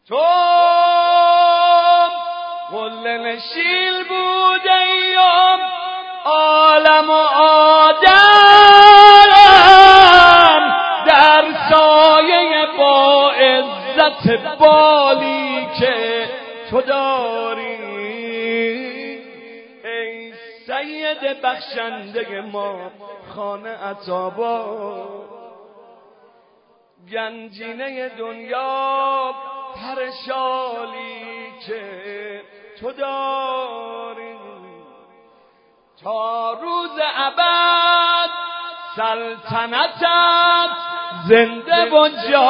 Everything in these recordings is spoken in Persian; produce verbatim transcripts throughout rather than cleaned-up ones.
تو قله نشین بود ایام عالم و آدم، در سایه با عزت بالی که تو داری. ای سید بخشنده ما خانه عطابا، گنجینه دنیا پرشالی که تو داری. تا روز ابد سلطنتت زنده و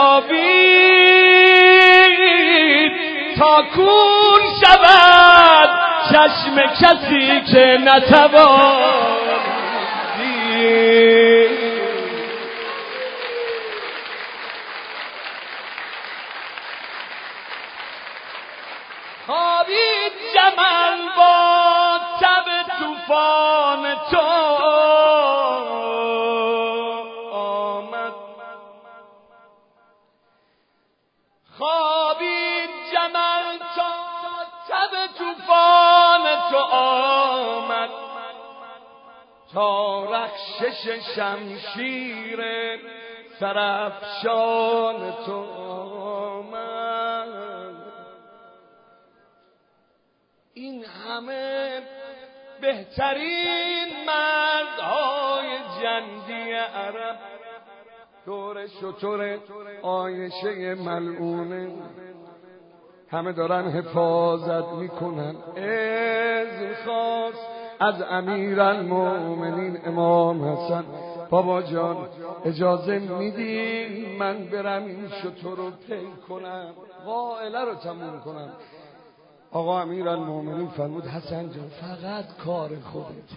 جاوید، تا کور شود چشم کسی که نتوانی. خوابید جمل با تب طوفان تو آمد، خوابید جمل تا تب طوفان تو آمد، تا رخشش شمشیر سرافشان تو آمد. این همه بهترین مردهای جنگی عرب دور شتر عایشه ملعونه، همه دارن حفاظت میکنن. اذن خواست از امیرالمومنین امام حسن، بابا جان اجازه میدی من برم این شتر رو پی کنم، قائله رو تموم کنم؟ آقا امیرالمومنین فرمود حسن جان فقط کار خودته.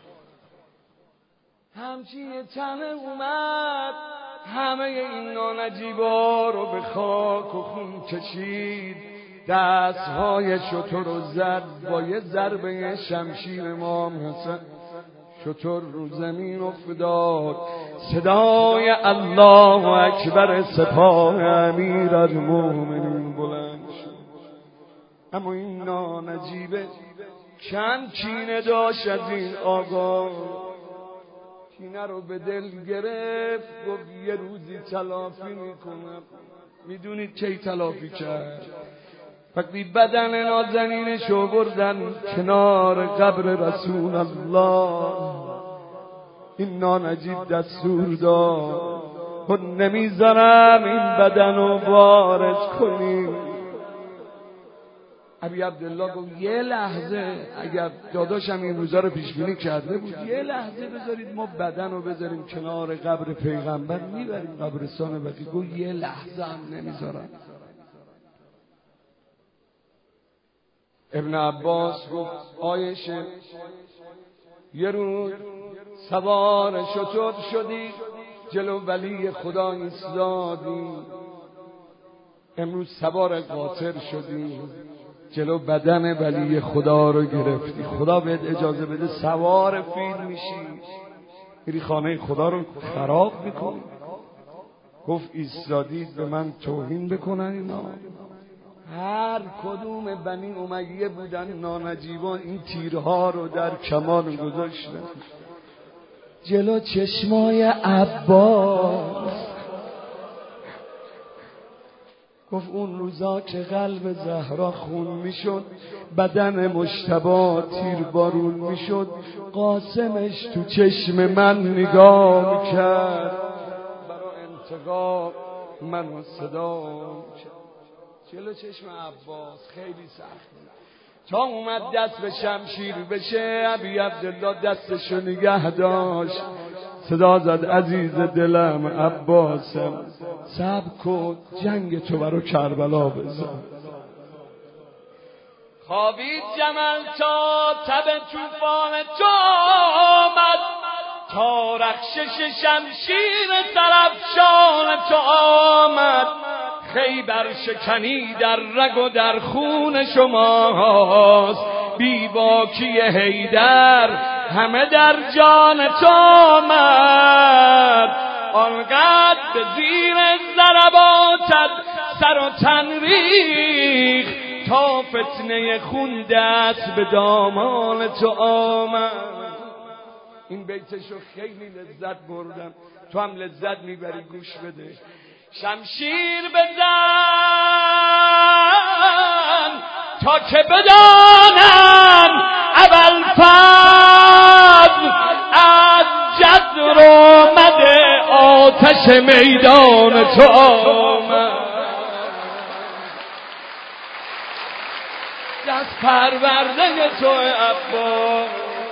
همچین تنه اومد همه این نانجیبا رو به خاک و خون کشید، دستهای شتر رو زد با یه ضربه شمشیر امام حسن، شتر رو زمین افتاد. صدای الله اکبر سپاه امیرالمومنین بلند شد. اما این نانجیبه چند کینه داشت از این آقا، کینه رو به دل گرفت، گفت یه روزی تلافی میکنم. میدونید کی تلافی کرد؟ وقتی بدن نازنینشو بردن کنار قبر رسول الله، این نانجیب دستور داد و نمیذارم این بدن رو وارد کنی. ابی عبدالله گفت یه لحظه، اگر داداشم این روزا رو پیش بینی کرده بود، یه لحظه بذارید ما بدن رو بذاریم کنار قبر پیغمبر، میبریم قبرستان بقیع. گفت یه لحظه هم نمیذارم. ابن عباس گفت عایشه یه روز سوار شتر شدی، جلو ولی خدا ایستادی. امروز سوار قاطر شدی، جلو بدن ولی خدا رو گرفتی. خدا بهت اجازه بده سوار فیل میشی، میری خانه خدا رو خراب میکنی. گفت ایستادید به من توهین بکنن اینا؟ هر کدوم بنی امیه بودن نانجیبان این تیرها رو در کمان گذاشتن جلو چشمای عباس. گفت اون روزا که قلب زهرا خون میشد، بدن مجتبی تیر بارون میشد، قاسمش تو چشم من نگاه میکرد، برای انتقام منو صدا میکرد جلو چشم عباس. خیلی سخت تا اومد دست به شمشیر بشه، ابی عبدالله دستشو نگه داشت، صدا زد عزیز دلم عباسم، صبر کن جنگ تو برو کربلا بزن. خوابید جمل تا تب طوفان تو آمد، تا رخشش شمشیر سرافشان تو آمد. خیبر شکنی در رگ و در خون شماست، بی باکی حیدر همه در جان تو آمد. آنقدر به زیر ضرباتت سر و تن ریخ تا فتنه خون دست به دامان تو آمد. این بیتشو خیلی لذت بردم، تو هم لذت میبری، گوش بده. شمشیر بزن تا که بدانن ابوالفضل از جزر آمده آتش میدان تو آمد. دست پرورده تو عباس،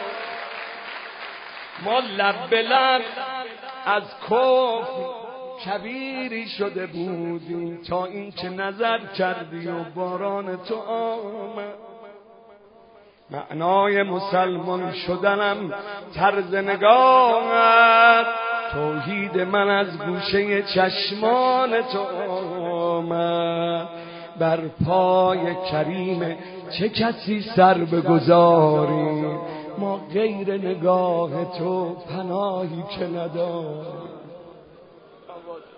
ما لب به لب از کفر کبیری شده بودیم تا این که نظر کردی و باران تو آمد. معنای مسلمان شدنم طرز نگاهت، توحید من از گوشه چشمان تو آمد. بر پای کریم چه کسی سر بگذاری، ما غیر نگاه تو پناهی که نداریم.